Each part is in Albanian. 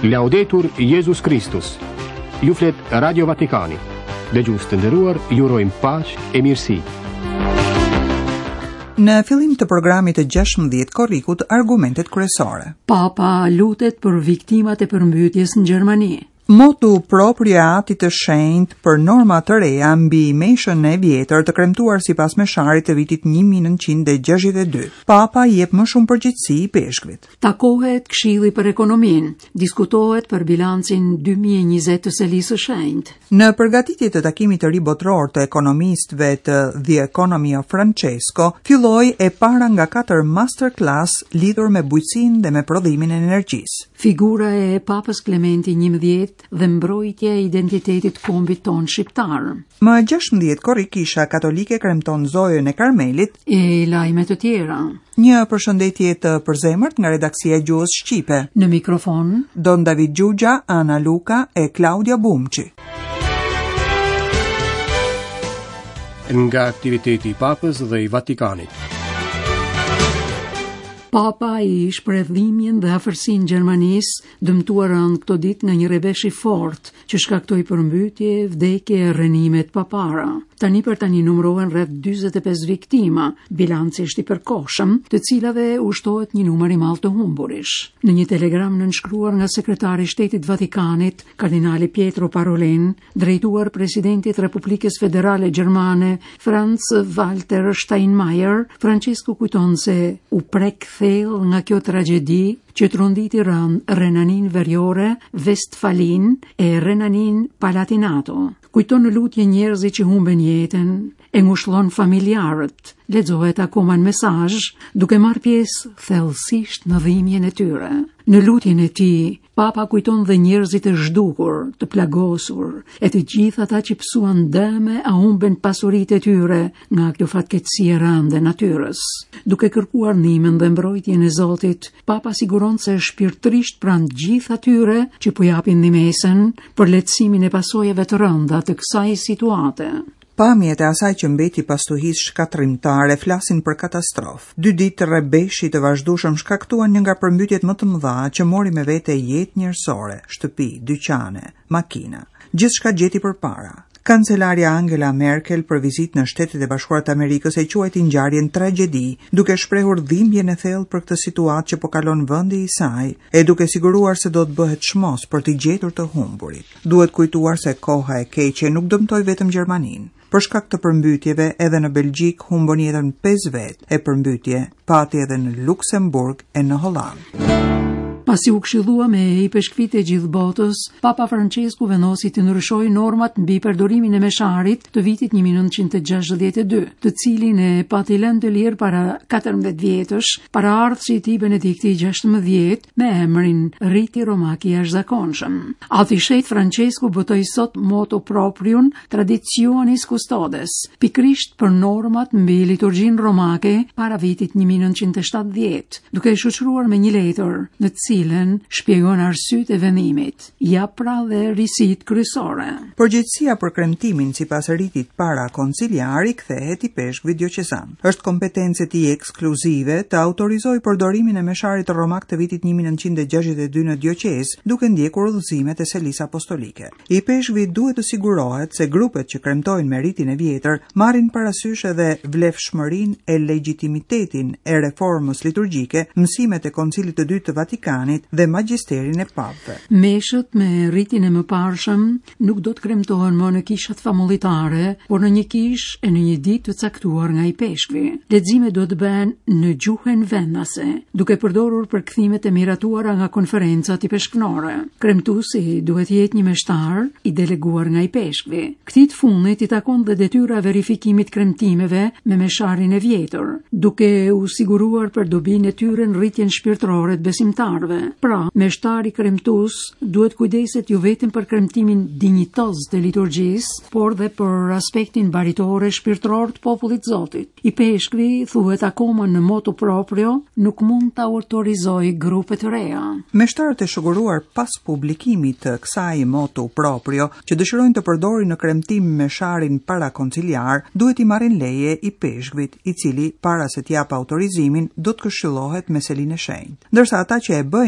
Laudetur Jesus Christus. Ju flet Radio Vatikani. Dëgjues të nderuar, ju urojmë paqë e mirësi. Në fillim të programit të 16 korrikut, argumentet kryesore. Papa lutet për viktimat e përmbytjes në Gjermani. Motu proprio atit të shenjtë për norma të reja mbi meshën e vjetër të kremtuar sipas mesharit të vitit 1962. Papa jep më shumë përgjegjësi i peshkvit. Takohet Këshilli për Ekonominë, diskutohet për bilancin 2020 të Selisë së Shenjtë. Në përgatitje të takimit të ri botror të ekonomistëve të The Economy of Francesco, filloi e para nga 4 masterclass lidhur me bujqësinë dhe me prodhimin e energjisë. Figura e Papës Klementi XI dhe mbrojtja e identitetit kombit ton shqiptar. Më 16 korrik Kisha Katolike kremton zojën e Karmelit e lajme të tjera. Një përshëndetje të përzemërt nga redaksia e Gjuhës Shqipe. Në mikrofon Don David Gjugja, Ana Luka e Claudia Bumçi. Nga aktiviteti i Papës dhe i Vatikanit. Papa i shpreh dhimbjen dhe afërsinë Gjermanisë, dëmtuar anë këto ditë nga një rrebesh i fortë që shkaktoi përmbytje, vdekje e rrënimet pa para. Tani numërohen rreth 45 viktima, bilanci është i përkohshëm, të cilave ushtohet një numër i madh të humburish. Në një telegram nënshkruar nga sekretari i Shtetit Vatikanit, kardinali Pietro Parolin, drejtuar presidentit Republikës Federale Gjermane, Franz Walter Steinmeier, Francesco kujton se u prek thellë nga kjo tragjedi që tronditi Renanin Veriore, Westfalin e Renanin Palatinato. Kujton në lutje njerëzit që humben jetën, e ngushëllon familjarët, lexohet akoma në mesazh, duke marrë pjesë thellësisht në dhimbjen e tyre. Në lutjen e tij, Papa kujton dhe njerëzit e zhdukur, të plagosur, e të gjithë ata që psuan dëme a humben pasuritë e tyre nga kjo fatkeqësi e rëndë e natyrës. Duke kërkuar ndihmën dhe mbrojtjen e Zotit, Papa siguron se shpirtërisht pranë gjithë atyre që po japin ndihmën për lehtësimin e pasojave të rënda të kësaj situate. Pamjet e asaj që mbeti pas tuhis shkatrimtare flasin për katastrofë. 2 ditë të rrebeshi të vazhdueshëm shkaktuan një nga përmbytjet më të mëdha që mori me vete jetë njerëzore, shtëpi, dyqane, makina. Gjithçka gjeti përpara. Kancelaria Angela Merkel për vizitë në Shtetet e Bashkuara të Amerikës e quajti ngjarjen tragjedi, duke shprehur dhimbjen e thellë për këtë situatë që po kalon vendi i saj, e duke siguruar se do të bëhet çmos për të gjetur të humburit. Duhet kujtuar se koha e keqe nuk dëmtoi vetëm Gjermaninë. Për shkak të përmbytjeve, edhe në Belgjik humbën jetën 5 vetë e përmbytje, pati edhe në Luksemburg e në Hollandë. Pasi u këshillua me i peshkvit e gjithë botës, Papa Francesku vendosi të ndryshojë normat mbi përdorimin e mesharit të vitit 1962, të cilin e pati lënë të lirë para 14 vjetësh, para ardhësi i tij Benedikti XVI me emrin Riti Romak i jashtëzakonshëm. Ati shet Francesku botoi sot motu propriun Traditionis Custodes, pikrisht për normat mbi liturgjinë romake para vitit 1970, duke shoqëruar me një letër në cilën shpjegon arsyet e vendimit, ja pra dhe risit kryesore. Përgjegjësia për kremtimin sipas ritit para konciliar i kthehet i peshkvit dioqezan. Është kompetencë e tij ekskluzive të autorizojë përdorimin e mesharit romak të vitit 1962 në dioqez, duke ndjekur udhëzimet e Selisë Apostolike. I peshkvit duhet të sigurohet se grupet që kremtojnë me ritin e vjetër marrin parasysh edhe vlefshmërinë e legjitimitetin e reformës liturgjike, mësimet e Koncilit të Dytë të Vatikanit dhe magjisterin e papëve. Meshët me ritin e mëparshëm nuk do të kremtohen më në kishat famulitare, por në një kishë e në një ditë të caktuar nga i peshkvi. Leximet do të bëhen në gjuhën vendase, duke përdorur përkthimet e miratuara nga konferencat i peshknore. Kremtuesi duhet jetë një meshtar i deleguar nga i peshkvi. Këtij fundit i takon dhe detyra e verifikimit kremtimeve me mesharin e vjetër, duke u siguruar për dobinë e tyre në rritjen shpirtërore të besimtarëve. Pra, meshtari kremtues duhet kujdeset jo vetëm për kremtimin dinjitoz të liturgjisë, por dhe për aspektin baritore shpirtëror të popullit Zotit. I peshkvi thuhet akoma në motu proprio nuk mund të autorizojë grupe të reja. Meshtarët e shoqëruar pas publikimit të kësaj motu proprio që dëshirojnë të përdorin në kremtim mesharin para konciliar, duhet i marrin leje i peshkvit, i cili para se t'jap autorizimin do të këshillohet me Selinë e Shenjtë. Ndërsa ata që e bëjnë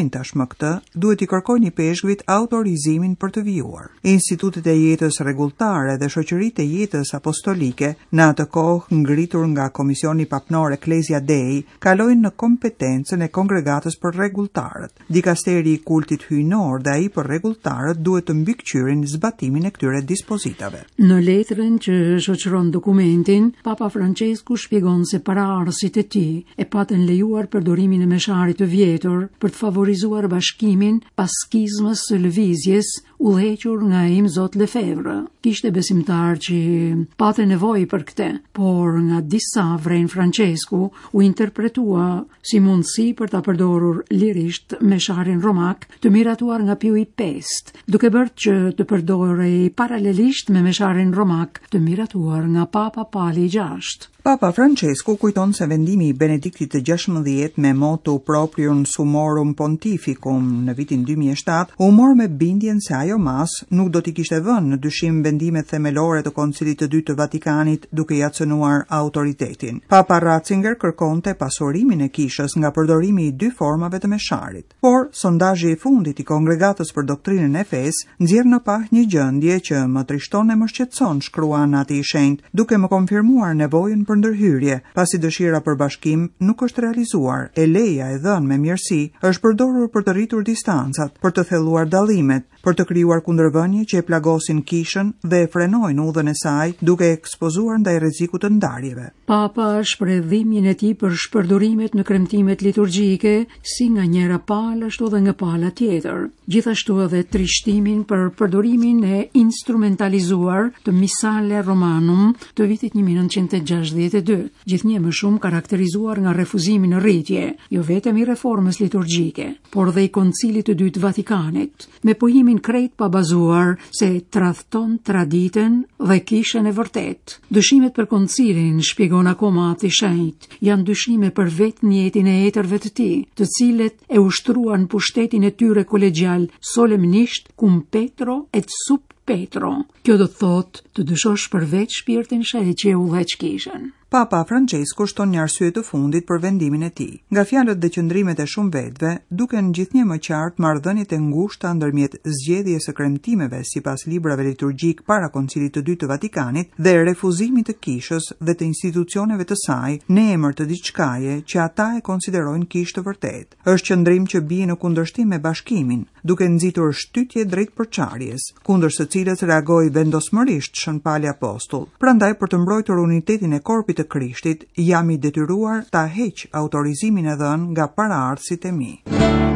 bëjnë tashmë këtë, duhet i kërkojnë i peshkvit autorizimin për të vijuar. Institutet e jetës rregulltare dhe shoqëritë e jetës apostolike, në atë kohë ngritur nga Komisioni Papnor Ecclesia Dei, kalojnë në kompetencën e kongregatës për rregulltarët. Dikasteri i kultit hyjnor dhe ai për rregulltarët duhet të mbikëqyrin zbatimin e këtyre dispozitave. Në letrën që shoqëron dokumentin, Papa Francesku shpjegon se paraardhësit e tij e patën lejuar përdorimin e mesharit të vjetër për të favorizuar bashkimin pas skizmës së lëvizjes udhëhequr nga Im Zot Lefevre. Kishte besimtar që patën nevojë për këtë, por nga disa vren Francesku u interpretua si mundësi për ta përdorur lirisht mesharin romak të miratuar nga Piu i Pestë, duke bërë që të përdorej paralelisht me mesharin romak të miratuar nga Papa Pali VI. Papa Francesku kujton se vendimi i Benediktit të 16 me motu Proprium Sumorum Pontificum në vitin 2007 u mor me bindjen se ajo mas nuk do t'i kishte vënë në dyshim vendimet themelore të Koncilit të dytë të Vatikanit duke ia cënuar autoritetin. Papa Ratzinger kërkonte pasurimin e kishës nga përdorimi i dy formave të mesharit. Por sondazhi i fundit i Kongregatës për Doktrinën e Fesë nxjerr në pah një gjendje që më trishton e më shqetëson, shkruan ati i shenjtë, duke më konfirmuar nevojën për ndërhyrje, pasi dëshira për bashkim nuk është realizuar, e leja e dhënë me mirësi është përdorur për të rritur distancat, për të thelluar dallimet, për të krijuar kundërvënie që e plagosin kishën dhe e frenojnë udhën e saj, duke ekspozuar ndaj rrezikut të ndarjeve. Papa shpreh dhimbjen e tij për shpërdorimet në kremtimet liturgjike, si nga njëra palë ashtu edhe nga pala tjetër. Gjithashtu edhe trishtimin për përdorimin e instrumentalizuar të Missale Romanum të vitit 1962, gjithnjë më shumë karakterizuar nga refuzimi në rritje, jo vetëm i reformës liturgjike, por dhe i Koncilit të dytë Vatikanit, me pohimin krejt pa bazuar se tradhton traditën dhe kishën e vërtet. Dyshimet për koncilin, shpjegon akoma ati shenjtë, janë dyshime për vetë mjetin e etërve të tij, të cilët e ushtruan pushtetin e tyre kolegjial solemnisht cum Petro et sub Petro. Kjo do të thotë të dyshosh për vetë shpirtin sheh që e udhëheq kishën. Papa Francesku shton një arsye të fundit për vendimin e tij. Nga fjalët dhe qëndrimet e shumë vetëve, duken gjithnjë më qartë marrëdhëniet e ngushta ndërmjet zgjedhjes së kremtimeve sipas librave liturgjik para Koncilit të dytë të Vatikanit dhe refuzimit të kishës dhe të institucioneve të saj në emër të diçkaje që ata e konsiderojnë kishë të vërtetë. Është qëndrim që bie në kundërshtim me bashkimin, duke nxitur shtytje drejt përçarjes, kundër së cilës reagoi vendosmërisht Shën Pali Apostull. Prandaj, për të mbrojtur unitetin e korpit të Krishtit, jam i detyruar ta heq autorizimin e dhënë nga paraardhësit e mi.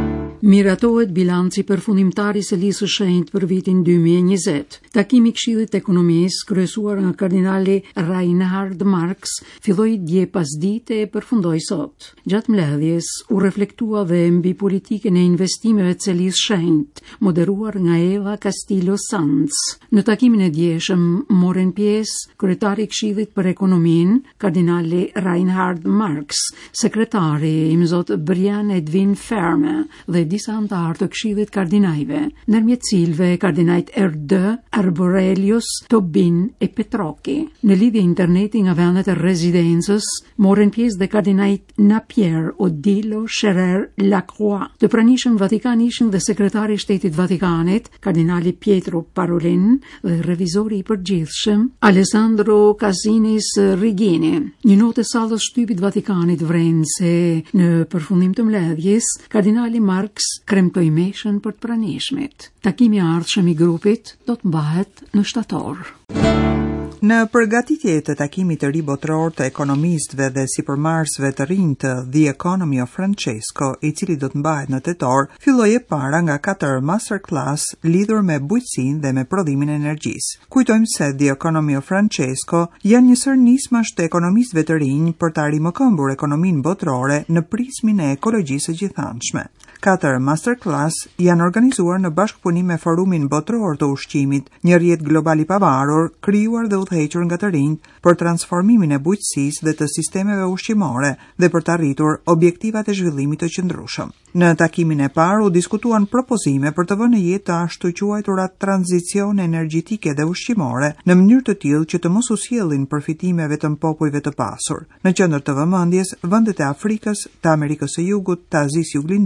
Miratohet bilanci përfundimtar i selisë së shenjtë për vitin 2020. Takimi i Këshillit të Ekonomisë, kryesuar nga kardinali Reinhard Marx, filloi dje pasdite e përfundoi sot. Gjatë mbledhjes u reflektua dhe mbi politikën e investimeve të selisë shenjtë, moderuar nga Eva Castillo Sanz. Në takimin e djeshëm morën pjesë kryetari i Këshillit për Ekonominë, kardinali Reinhard Marx, sekretari i Zot Brian Edwin Ferme dhe disa antarë të Këshillit Kardinajve, ndërmjet cilëve kardinajt Erdë, Arborelius, Tobin e Petroki. Në lidhje interneti nga vendet e rezidencës, morën pjesë dhe kardinajt Napier, Odilo, Scherer, Lacroix. Të pranishëm Vatikan ishin dhe sekretari i Shtetit Vatikanit, kardinali Pietro Parolin dhe revizori i përgjithshëm Alessandro Casinis Rigini. Një notë e sallës shtypit Vatikanit vren se në përfundim të mbledhjes, kardinali Marx kremtoi meshën për të pranishmit. Takimi i ardhshëm i grupit do të mbahet në shtator. Në përgatitje të takimit të ri botror të ekonomistëve dhe sipërmarrësve të rinj të The Economy of Francesco, i cili do të mbahet në tetor, filloi e para nga 4 masterclass lidhur me bujqësinë dhe me prodhimin e energjisë. Kujtojmë se The Economy of Francesco janë një sër nismash të ekonomistëve të rinj për ta rimëkëmbur ekonominë botrore në prizmin e ekologjisë së gjithanshme. 4 masterclass janë organizuar në bashkëpunim me Forumin Botror të Ushqimit, një rrjet global i pavarur, krijuar dhe udhëhequr nga të rinjt për transformimin e bujqësisë dhe të sistemeve ushqimore dhe për të arritur objektivat e zhvillimit të qëndrueshëm. Në takimin e parë u diskutuan propozime për të vënë në jetë të ashtu quajturat tranzicione energjetike dhe ushqimore në mënyrë të tillë që të mos u sjellin përfitime vetëm popujve të pasur. Në qendër të vëmendjes vendet e Afrikës, të Amerikës së Jugut, të Azisë Juglindore,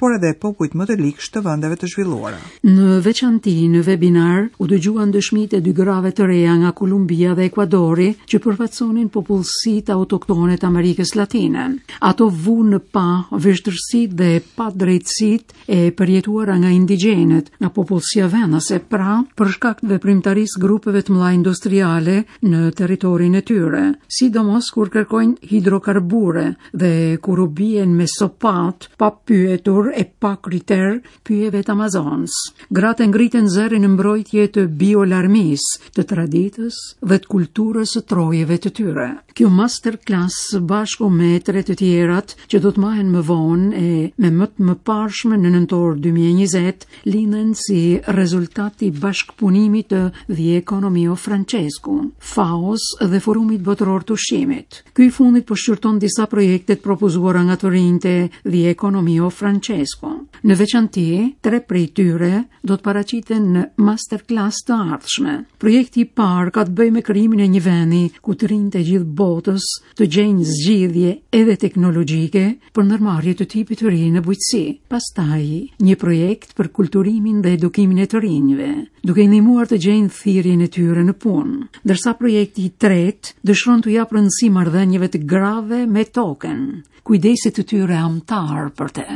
por edhe popujt më të likë të vendeve të zhvilluara. Në veçanti në webinar u dëgjuan dëshmitë e 2 grave të reja nga Kolumbia dhe Ekuadori që përfaqësonin popullsitë autoktone të Amerikës Latine. Ato vunë pa vështirësitë dhe pa drejtësitë e përjetuara nga indigjenët, nga popullsia venase, pra për shkak të veprimtarisë grupeve të mëdha industriale në territorin e tyre, sidomos kur kërkojnë hidrokarbure dhe kur u bien me sopat pa pyetur e pa kriter pyjeve të Amazons. Gratë ngriten zërin në mbrojtje të biolarmisë, të traditës dhe të kulturës së trojeve të tyre. Kjo masterclass bashku me 3 të tjerat që do të mahen më vonë e me më të mëparshme në nëntor 2020 lindhen si rezultati bashkëpunimit të The Economio Francesco, FAOs dhe Forumit Botëror të Ushqimit. Ky i fundit po shqyrton disa projekte të propozuara nga të rinjtë e The Economio Francesco. Në veçanti, 3 prej tyre do të paraqiten në masterclass të ardhshme. Projekti i parë ka të bëjë me krijimin e një vendi ku të rinjtë e gjithë botës të gjejnë zgjidhje edhe teknologjike për ndërmarrje të tipit të ri në bujqësi. Pastaj, një projekt për kulturimin dhe edukimin e të rinjve, duke i ndihmuar të gjejnë thirrjen e tyre në punë. Ndërsa projekti i tretë dëshiron të japë rëndësi marrëdhënieve të grave me tokën, kujdesit të tyre amtar për te.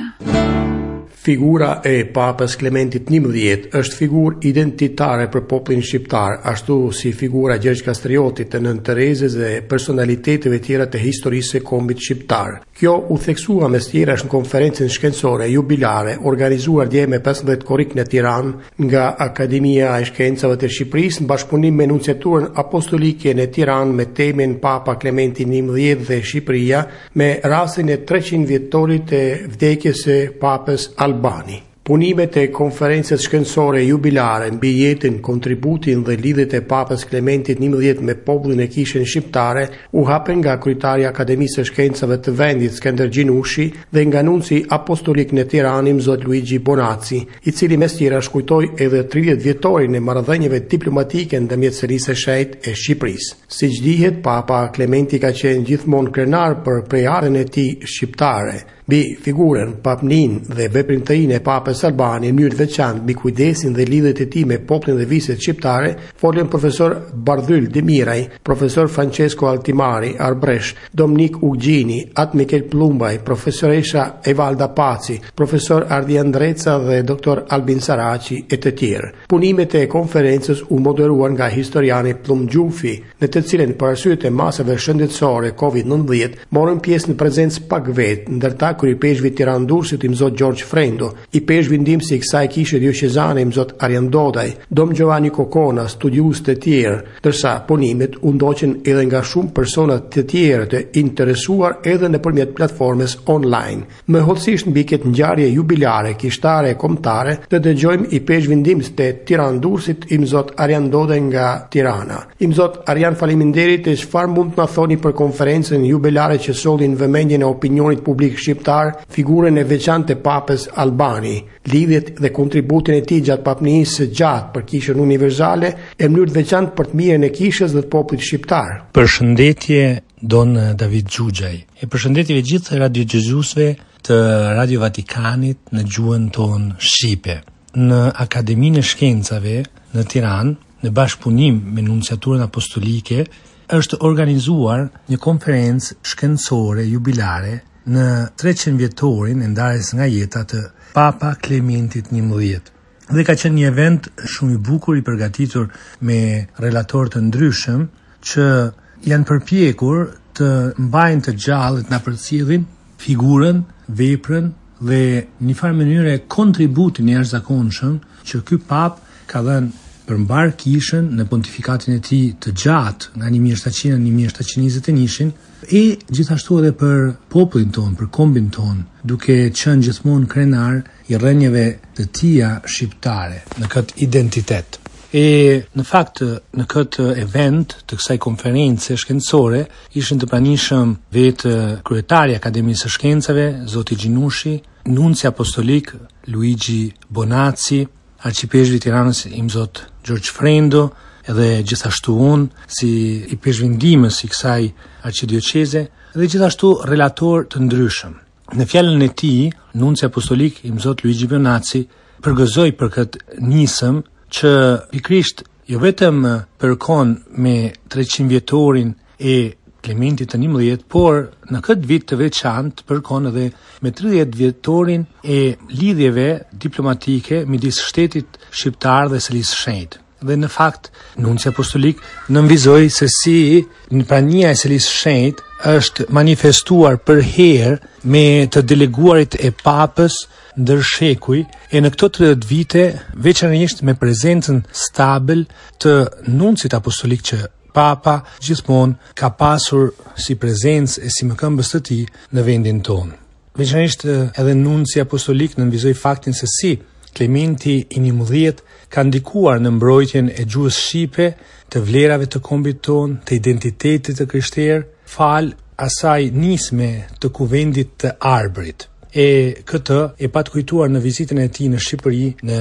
Figura e Papës Klementit XI është figurë identitare për popullin shqiptar, ashtu si figura Gjergj Kastriotit, të Nën Terezes dhe personaliteteve tjera të historisë së kombit shqiptar. Kjo u theksua mes tjerash në konferencën shkencore jubilare organizuar dje me 15 korrik në Tiranë nga Akademia e Shkencave të Shqipërisë në bashkëpunim me Nunciaturën Apostolike në Tiranë me temën Papa Klementi XI dhe Shqipëria me rastin e 300 vjetorit të vdekjes së Papës Albani. Punimet e konferencës shkencore jubilare mbi jetën, kontributin dhe lidhjet e Papës Klementit XI me popullin e kishën shqiptare u hapen nga kryetari i Akademisë së Shkencave të vendit Skënder Gjinushi dhe nga nunci apostolik në Tiranë Zot Luigi Bonazzi, i cili mes tjera shkujtoi edhe 30 vjetorin e marrëdhënieve diplomatike ndërmjet Sërisë së Shejtë e Shqipërisë. Siç dihet, Papa Klementi ka qenë gjithmonë krenar për prejaren e tij shqiptare. Mbi figurën, papnin dhe veprimtarinë e Papës Albani në mënyrë veçantë mbi kujdesin dhe lidhjet e tij me popullin dhe viset shqiptare, folën profesor Bardhyl Demiraj, profesor Francesco Altimari, Arbresh, Dominik Ugjini, At Mikel Plumbaj, profesoresha Evalda Paci, profesor Ardi Andreca dhe doktor Albin Saraci e të tjerë. Punimet e konferencës u moderuan nga historiani Plum Gjufi, në të cilën për arsye të masave shëndetësore COVID-19 morën pjesë në prezencë pak vetë, ndërta kur i peshvi Tiran-Durrësit i Mzot Gjergj Frendo, i peshvi ndihmësi i kësaj kishe diocezane i Mzot Arjan Dodaj, Dom Giovanni Kokona, studiues të tjerë, ndërsa punimet u ndoqën edhe nga shumë persona të tjerë të interesuar edhe nëpërmjet platformës online. Më hollësisht mbi këtë ngjarje jubilare kishtare e kombëtare, të dëgjojmë i peshvi ndihmës të Tiran-Durrësit i Mzot Arjan Dodaj nga Tirana. I Mzot Arjan, faleminderit, e çfarë mund të na thoni për konferencën jubilare që solli në vëmendjen e opinionit publik shqiptar figurën e veçantë të Papës Albani, lidhjet dhe kontributin e tij gjatë papënisë së gjatë për kishën universale e mënyrë të veçantë për të mirën e kishës dhe të popullit shqiptar. Përshëndetje Don David Xhuxhaj. E përshëndetje gjithë radiodëgjuesve të Radio Vatikanit në gjuhën tonë shqipe. Në Akademinë e Shkencave në Tiranë, në bashkëpunim me Nunciaturën Apostolike, është organizuar një konferencë shkencore jubilare në 300 vjetorin e ndarjes nga jeta të Papa Klementit XI. Dhe ka qenë një event shumë i bukur i përgatitur me relatorë të ndryshëm që janë përpjekur të mbajnë të gjallë të na përcjellin figurën, veprën dhe në një farë mënyrë kontributin e jashtëzakonshëm që ky pap ka dhënë për mbar kishën në pontifikatin e tij të gjatë nga 1700 në 1721 e gjithashtu edhe për popullin ton, për kombin ton, duke qenë gjithmonë krenar i rrënjeve të tija shqiptare në këtë identitet. E në fakt në këtë event të kësaj konferencë shkencore ishin të pranishëm vetë kryetari i Akademisë së Shkencave, zoti Gjinushi, nunci apostolik Luigi Bonazzi, arcipeshvi i Tiranës i Mzot Gjergj Frendo, edhe gjithashtu unë si i peshvindimës i kësaj arcidioceze, dhe gjithashtu relator të ndryshëm. Në fjalën e tij, nunci apostolik i Zot Luigi Bonazzi përgëzoi për këtë nisëm që pikrisht jo vetëm përkon me 300 vjetorin e Klementit të 11, por në këtë vit të veçantë përkon edhe me 30 vjetorin e lidhjeve diplomatike midis shtetit shqiptar dhe Selisë Shenjtë. Dhe në fakt, nunci apostolik nënvizoi se si prania e Selisë Shenjtë është manifestuar për herë me të deleguarit e papës ndër shekuj e në këto 30 vite veçanërisht me prezencën stabil të nuncit apostolik që Papa gjithmonë ka pasur si prezencë e si mëkëmbës të tij në vendin tonë. Veçanërisht edhe nunci apostolik nënvizoi faktin se si Klementi i 11 ka ndikuar në mbrojtjen e gjuhës shqipe, të vlerave të kombit tonë, të identitetit të krishterë, fal asaj nisme të kuvendit të Arbërit. E këtë e pat kujtuar në vizitën e tij në Shqipëri në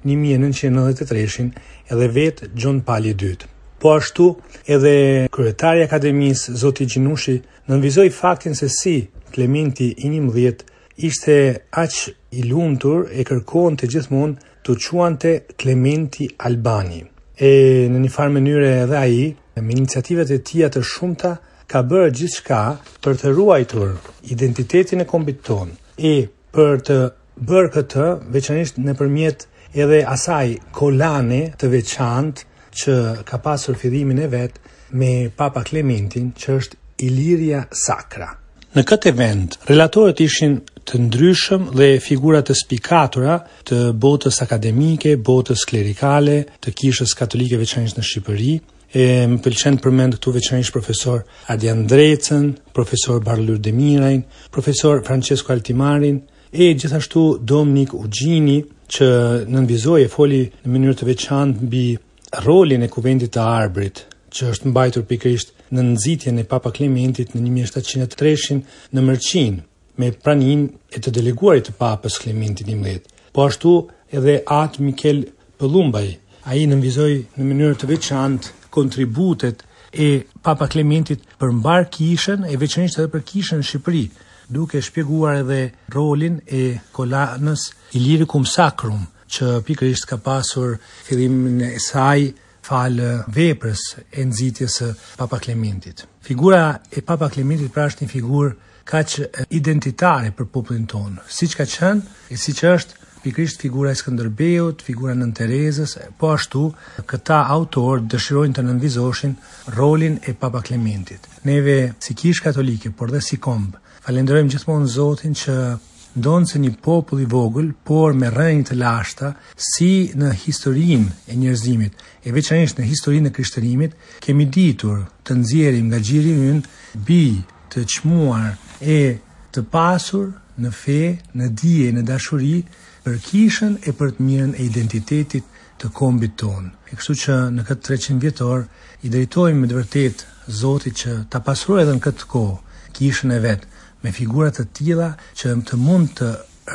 1993 edhe vetë Gjon Pali II. Po ashtu edhe kryetari i Akademisë Zoti Gjinushi nënvizoi faktin se si Klementi i 11 ishte aq i lumtur e kërkonte gjithmonë të quante Klementi Albani. E në një farë mënyrë edhe ai me iniciativat e tija të shumta ka bërë gjithçka për të ruajtur identitetin e kombit tonë e për të bërë këtë veçanërisht nëpërmjet edhe asaj kolane të veçantë që ka pasur fillimin e vet me Papa Klementin, që është Iliria Sacra. Në këtë event, relatorët ishin të ndryshëm dhe figura të spikatura të botës akademike, botës klerikale, të kishës katolike veçanërisht në Shqipëri. Më pëlqen të përmend këtu veçanërisht profesor Ardian Drecën, profesor Barlur Demirajn, profesor Francesco Altimarin e gjithashtu Dominik Ugjini, që nënvizoi e foli në mënyrë të veçantë mbi rolin e kuvendit të Arbërit, që është mbajtur pikërisht në nxitjen e Papa Klementit në 1703 në Mërqinë, me praninë e të deleguarit të Papës Klementit XI. Po ashtu edhe At Mikel Pëllumbaj, ai nënvizoi në mënyrë të veçantë kontributet e Papa Klementit për mbar kishën e veçanërisht edhe për kishën në Shqipëri, duke shpjeguar edhe rolin e kolanës Illyricum Sacrum, që pikërisht ka pasur fillimin e saj fal veprës e nxitjes së Papa Klementit. Figura e Papa Klementit pra është një figurë kaq identitare për popullin tonë, siç ka qenë e siç është pikërisht figura e Skënderbeut, figura Nën Terezës, po ashtu këta autorë dëshirojnë të nënvizoshin rolin e Papa Klementit. Neve si kishë katolike, por dhe si kombë, falenderojmë gjithmonë Zotin që ndonë se një popull i vogël, por me rënjë të lashta, si në historinë e njerëzimit, e veçanërisht në historinë e krishtërimit, kemi ditur të nxjerrim nga gjiri ynë bij të çmuar e të pasur në fe, në dije, në dashuri për kishën e për të mirën e identitetit të kombit tonë. E kështu që në këtë 300 vjetor i drejtojmë me të vërtet Zotit që ta pastrojë edhe në këtë kohë kishën e vet me figurat të tilla që të mund të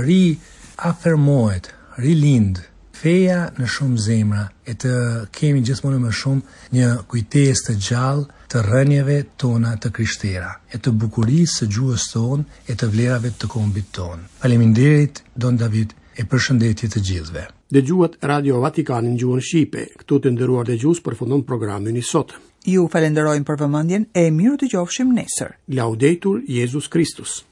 riafirmohet, rilind feja në shumë zemra e të kemi gjithmonë më shumë një kujtesë të gjallë të rënieve tona të krishtera, e të bukurisë së gjuhës tonë e të vlerave të kombit tonë. Faleminderit, Don David, e përshëndetje të gjithëve. Dëgjuat Radio Vatikanin gjuhën shqipe. Këtu të nderuar dëgjues përfundon programin i sot. Ju falenderojmë për vëmendjen e mirë dëgjofshim nesër. Laudetur Jesus Christus.